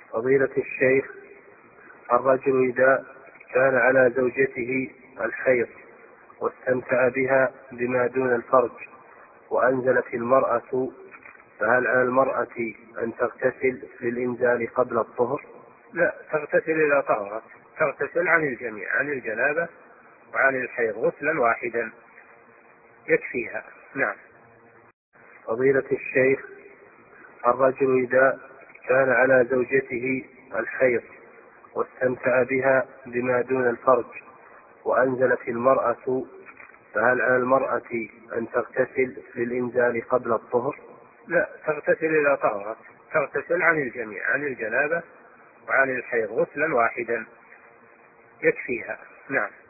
فضيلة الشيخ، الرجل إذا كان على زوجته الحيض واستمتع بها بما دون الفرج وأنزلت المرأة، فهل على المرأة أن تغتسل للإنزال قبل الطهر؟ لا، تغتسل إذا طهرت، تغتسل عن الجميع، عن الجنابة وعن الحيض غسلا واحدا يكفيها. نعم. فضيلة الشيخ، الرجل إذا كان على زوجته الحيض واستمتع بها بما دون الفرج وأنزلت المرأة، فهل على المرأة أن تغتسل للإنزال قبل الطهر؟ لا، تغتسل إذا طهرت، تغتسل عن الجميع، عن الجنابة وعن الحيض غسلا واحدا يكفيها. نعم.